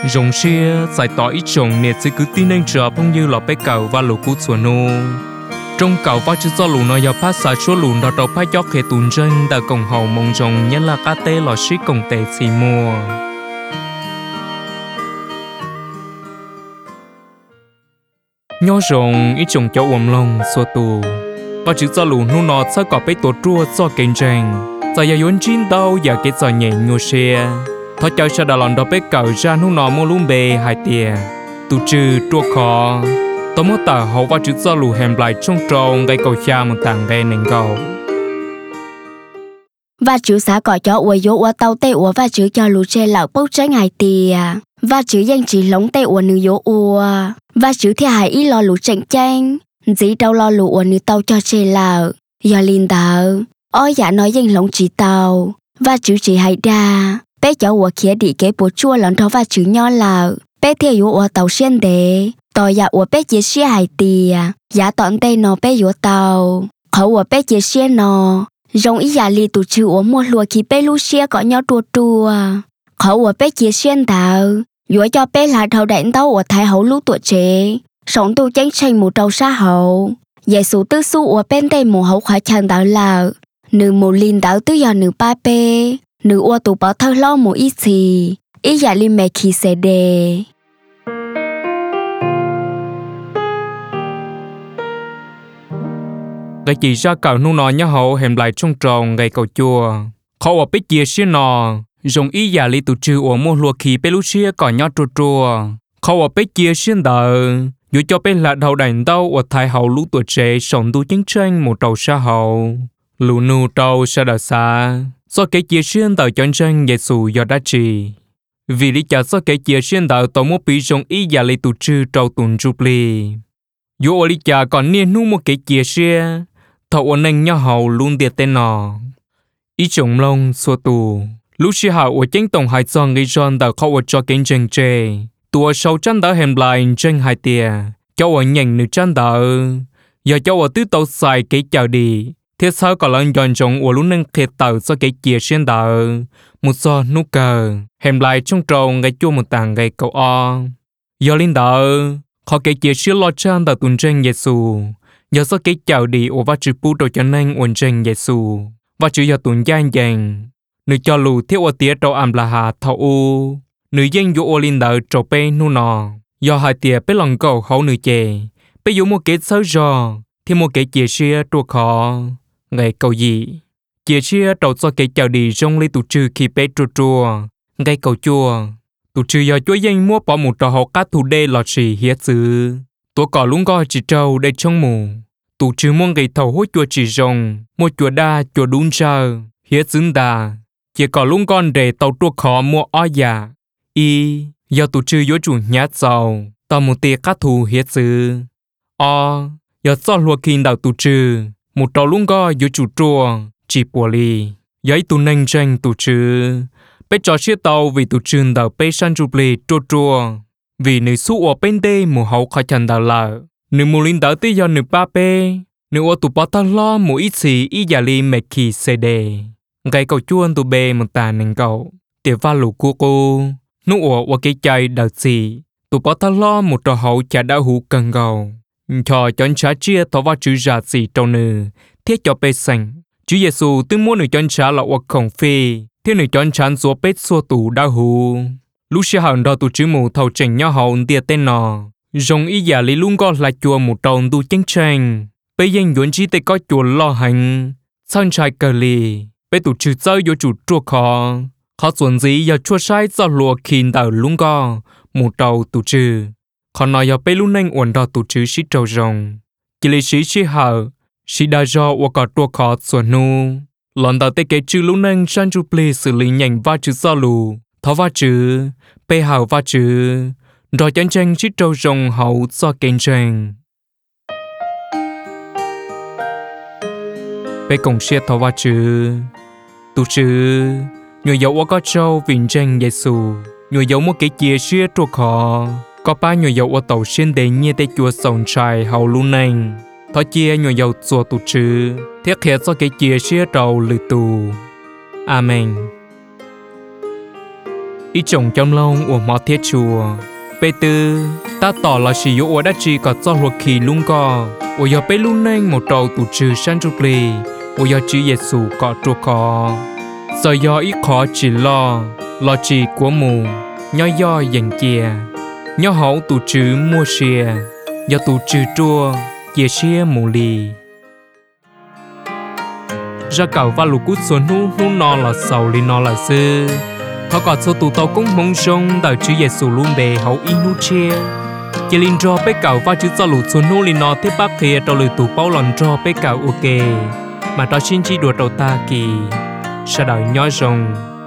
rồng xia giải tỏa ít trồng nè chỉ cứ tin anh chờ phong như lọ bé cầu và lũ cú chuột nô trong cầu và chữ do lũ nó giờ phát xả chúa lũ đó đầu phát gió khề tùn chân đã cổng hậu mong rồng nhất là cá tê lọ xí cổng tê xì mùa nhó rồng ít trồng cho uổng lòng xua tù và chữ do lũ nô nó sẽ có bé tổ trua do kinh tranh giờ giờ yến chín đâu giờ cái giờ nhẹ nhô xe thọ chơi sẽ đã làm đó bé cầu ra nô nó mua lúm bề hai tia tụ trừ trua khó tôi muốn tờ hậu và chữ do lù hèm lại trong tròn gây cầu cha một tảng gây nền cầu và chữ xã gọi cho uầy dỗ uа tàu tê uа và chữ cho lù che lão bốc trái ngày tia và chữ danh chỉ lóng tê uа nữ dỗ ua và chữ thi hại ý lo lù tranh tranh dĩ đâu lo lù ua nữ tàu cho che lão giờ linh tàu ôi dạ nói danh lóng chỉ tàu và chữ chỉ hại đa bé cháu ua kia đi cái bột chua lẫn đó và chữ nho lão bé theo dỗ ua tàu xuyên đế tỏi dạ uổng bé chia sẻ hai tìa, dạ tọn tây nó bé uổng tàu, khẩu uổng bé chia sẻ nó, rong ý dạ li tụ chữ uổng mua lúa khi bé lú sẻ có nhau tua tua, khẩu uổng bé chia sẻ tàu, uổng cho bé là thầu đánh tàu uổng thái hậu lú tuổi trẻ, sống tu tranh tranh một đầu xa hậu, giải số tư su uổng bên tây một hậu khóa chàng tàu là, nữ một linh tàu tư giờ nữ ba bê, nữ uổng tụ bảo thơ lo một ít gì, ý dạ li mẹ khi sẽ đề. cái chỉ ra cầu nô nọ nhá hậu hẻm lại trong tròn ngày cầu chùaเขาở biết chia sẻ nọ dùng ý giả lý tụ trừ ở mua lúa khí bé lú xia còn nhót trua truaเขาở biết chia sẻ đời dù cho bé là đầu đành đâu ở thái hậu lú tuổi trẻ sống tu chiến tranh một đầu xa hậu lú nô đầu xa đà xa do cái chia sẻ đời chiến tranh Giêsu do đã trì vì lý do do cái chia sẻ đời tổ một bị dùng ý giả lý tụ trừ trâu tuần Jubilee dù ở lý do còn niên nu một cái chia sẻ thầu ổn định nhau hậu luôn điệt tên nọ ý chồng lông xua tù lúc xưa hậu ở chính tổng hải dương gây ra đã khâu ở cho kinh doanh chê tua sâu chân đã hèm lại trên hai tia cho ở nhận nữ chân đã giờ cho ở tứ tàu xài cái chào đi thế sao còn lần dọn trong ở lúc nâng thiệt tàu do cái chia xuyên đã một số nút cờ hèm lại trong trâu ngay chua một tảng gây cầu o giờ linh đã họ cái chia xuyên lo chân đã tuần trên Giêsu giờ sau cái chào đi ở vắt chữ bút đầu cho nên ổn trình Giêsu và chữ giờ tuần gian dành nữ cho lù thiếu ở tía trâu am là hà thâu u nữ dân vô ô linh đỡ trâu pe nu nọ do hai tía pe lòng cầu hậu nữ chè pe vô một cái sớ giò thì một cái chia sẻ trua khó ngày cầu gì chia sẻ trâu cho cái chào đi trong lấy tụ trừ khi pe trua trua ngày cầu chua tụ trừ giờ chúa dân mua bỏ một trò học các thủ đê lọt xì hiết xứ tôi có luôn có chỉ trâu để trong mù tụ trừ mong ngày thầu hốt chùa chỉ rồng một chùa đa chùa đúng chờ hiết xứng đà chỉ có luôn con để tàu trua khó mua o già y giờ tụ trừ vô chủ nhát giàu tàu một tia các thủ hiết xứ o giờ do lúa kinh đào tụ trừ một trâu luôn có vô chủ chùa chỉ bùa lì giấy tụ nâng tranh tụ trừ bé cho chiếc tàu vì tụ trừ đào bé san Jubilee chua chua vì nữ su ở bên đây mùa hậu khai chân đào lợ nữ mùa linh đỡ tới do nữ ba bê nữ ở tụ bắt ta lo mùa ít xì ít giả li mẹ kỳ xe đề ngày cầu chuôn tụ bê một tà nền cầu tiểu va lũ cô nữ ở cái chạy đợt xì tụ bắt ta lo một trò hậu chả đã hú cần cầu cho chọn trả chia thọ va chữ giả xì trâu nữ thiết cho bê sành Chúa Giêsu tương muốn nữ chọn trả là ở khổng phi thiết nữ chọn trả số bết xua tụ đã hú lúc xưa hẳn đó tụ chữ mù thầu chỉnh nhau hậu địa tên nọ rồng ý giả lý luôn có là chùa một tròn tu chiến tranh bây giờ yuan chỉ để có chùa lo hành sang trai cờ lì bây tụ chữ chơi vô chủ chùa khó chuẩn gì giờ chùa sai do lùa kín đảo luôn có một trâu tụ chữ còn nói giờ bây lúc nên ổn đó tụ chữ sĩ trâu rồng chỉ lý sĩ hở sĩ đa do và cả chùa khó chuẩn nu lần đầu tiên cái chữ lúc nên san Jubilee xử lý nhanh và chữ do lù thọ va chữ bê hào va chữ rồi chân tranh chít trâu rồng hậu do kinh tranh bê cùng xe thọ va chữ tụ chữ người dấu có trâu vinh tranh Giêsu người dấu một cái chia xe trua khó có ba người dấu ở tàu xuyên đề như tê chùa sòng trai hậu luôn nành thọ chia người dấu chùa tụ chữ thiết hiện do cái chia xe trâu lử tù Amen ý chồng trong lòng của mỏ thiết chùa bê tư ta tỏ là sử dụng đã chỉ có cho luật kỳ luôn có ở giờ bê luôn nên một đầu tụ trừ sang trục lì ở giờ chữ Giêsu có trục khó giờ giờ ít khó chỉ lo chỉ của mù nhỏ do dành chia nhỏ hậu tụ trừ mua xìa giờ tụ trừ chua chia xìa mù lì ra cầu và lục cút xuống nu nọ là sầu li nọ là sư họ còn số tụ tàu cũng mong sông đợi chữ Giêsu luôn bề hậu in nu chia chỉ linh cho bé cầu và chữ cho lục xuống nu li nọ tiếp bác kia tàu lười tụ bao lần cho bé cầu ok mà đó xin chỉ đùa đầu ta kỳ sao đợi nhỏ rồng